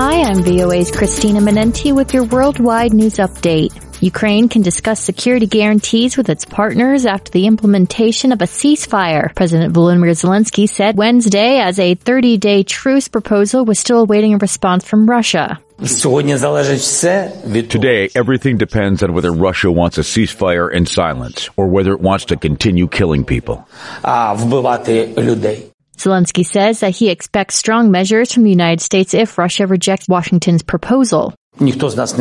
Hi, I'm VOA's Christina Minenti with your worldwide news update. Ukraine can discuss security guarantees with its partners after the implementation of a ceasefire, President Volodymyr Zelensky said Wednesday, as a 30-day truce proposal was still awaiting a response from Russia. Today, everything depends on whether Russia wants a ceasefire and silence, or whether it wants to continue killing people. Zelensky says that he expects strong measures from the United States if Russia rejects Washington's proposal. None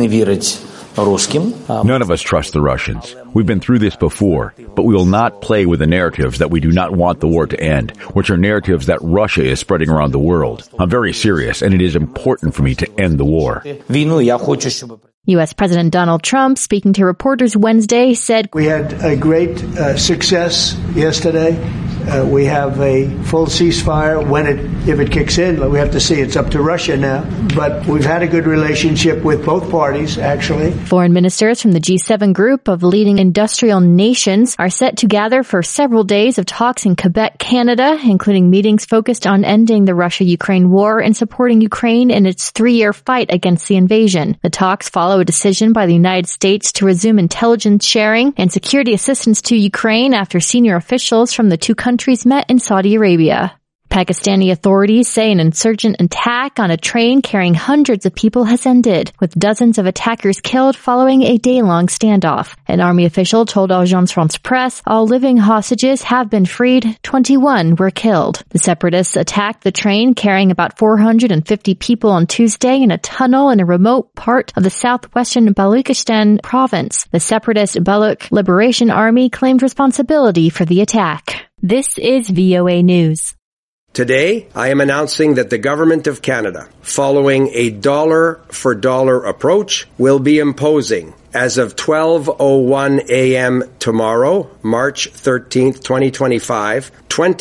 of us trust the Russians. We've been through this before, but we will not play with the narratives that we do not want the war to end, which are narratives that Russia is spreading around the world. I'm very serious, and it is important for me to end the war. U.S. President Donald Trump, speaking to reporters Wednesday, said, "We had a great success yesterday. We have a full ceasefire if it kicks in. We have to see. It's up to Russia now. But we've had a good relationship with both parties, actually." Foreign ministers from the G7 group of leading industrial nations are set to gather for several days of talks in Quebec, Canada, including meetings focused on ending the Russia-Ukraine war and supporting Ukraine in its 3-year fight against the invasion. The talks follow a decision by the United States to resume intelligence sharing and security assistance to Ukraine after senior officials from the two countries met in Saudi Arabia. Pakistani authorities say an insurgent attack on a train carrying hundreds of people has ended, with dozens of attackers killed following a day-long standoff. An army official told Agence France-Presse all living hostages have been freed, 21 were killed. The separatists attacked the train carrying about 450 people on Tuesday in a tunnel in a remote part of the southwestern Baluchistan province. The separatist Baluch Liberation Army claimed responsibility for the attack. This is VOA News. Today, I am announcing that the Government of Canada, following a dollar-for-dollar approach, will be imposing, as of 12:01 a.m. tomorrow, March 13th, 2025,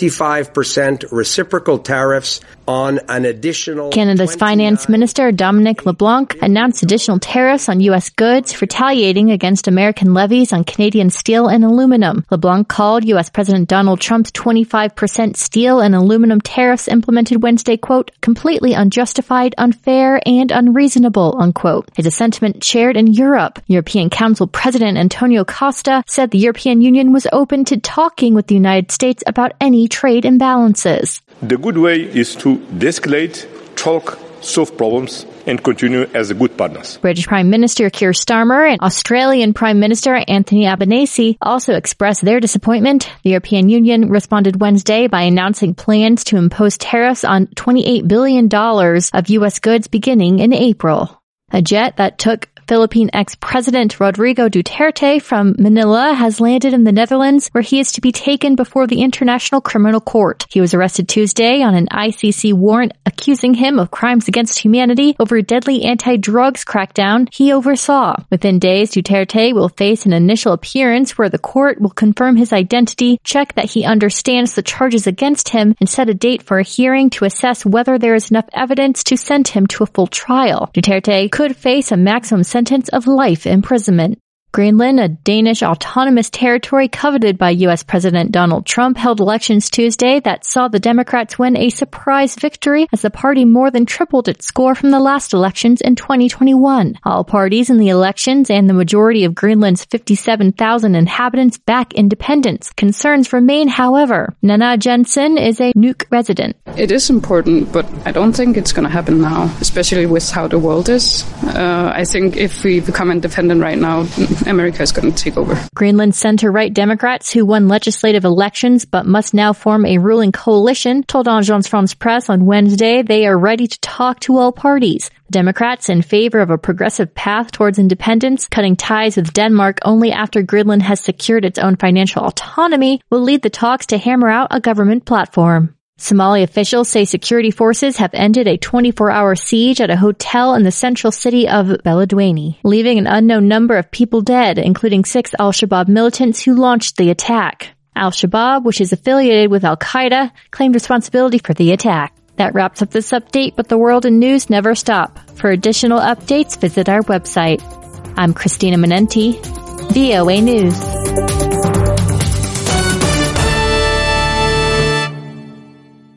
25% reciprocal tariffs on an additional... Canada's Finance Minister Dominic LeBlanc announced additional tariffs on U.S. goods, retaliating against American levies on Canadian steel and aluminum. LeBlanc called U.S. President Donald Trump's 25% steel and aluminum tariffs implemented Wednesday, quote, completely unjustified, unfair, and unreasonable, unquote. It's a sentiment shared in Europe. European Council President Antonio Costa said the European Union was open to talking with the United States about any trade imbalances. The good way is to de-escalate, talk, solve problems, and continue as good partners. British Prime Minister Keir Starmer and Australian Prime Minister Anthony Albanese also expressed their disappointment. The European Union responded Wednesday by announcing plans to impose tariffs on $28 billion of U.S. goods beginning in April. A jet that took Philippine ex-president Rodrigo Duterte from Manila has landed in the Netherlands, where he is to be taken before the International Criminal Court. He was arrested Tuesday on an ICC warrant accusing him of crimes against humanity over a deadly anti-drugs crackdown he oversaw. Within days, Duterte will face an initial appearance where the court will confirm his identity, check that he understands the charges against him, and set a date for a hearing to assess whether there is enough evidence to send him to a full trial. Duterte could face a maximum sentence of life imprisonment. Greenland, a Danish autonomous territory coveted by U.S. President Donald Trump, held elections Tuesday that saw the Democrats win a surprise victory as the party more than tripled its score from the last elections in 2021. All parties in the elections and the majority of Greenland's 57,000 inhabitants back independence. Concerns remain, however. Nana Jensen is a Nuuk resident. It is important, but I don't think it's going to happen now, especially with how the world is. I think if we become independent right now, America is going to take over. Greenland center-right Democrats who won legislative elections but must now form a ruling coalition told Agence France-Presse on Wednesday they are ready to talk to all parties. The Democrats, in favor of a progressive path towards independence, cutting ties with Denmark only after Greenland has secured its own financial autonomy, will lead the talks to hammer out a government platform. Somali officials say security forces have ended a 24-hour siege at a hotel in the central city of Beledweyne, leaving an unknown number of people dead, including 6 al-Shabaab militants who launched the attack. Al-Shabaab, which is affiliated with Al-Qaeda, claimed responsibility for the attack. That wraps up this update, but the world and news never stop. For additional updates, visit our website. I'm Christina Minenti, VOA News.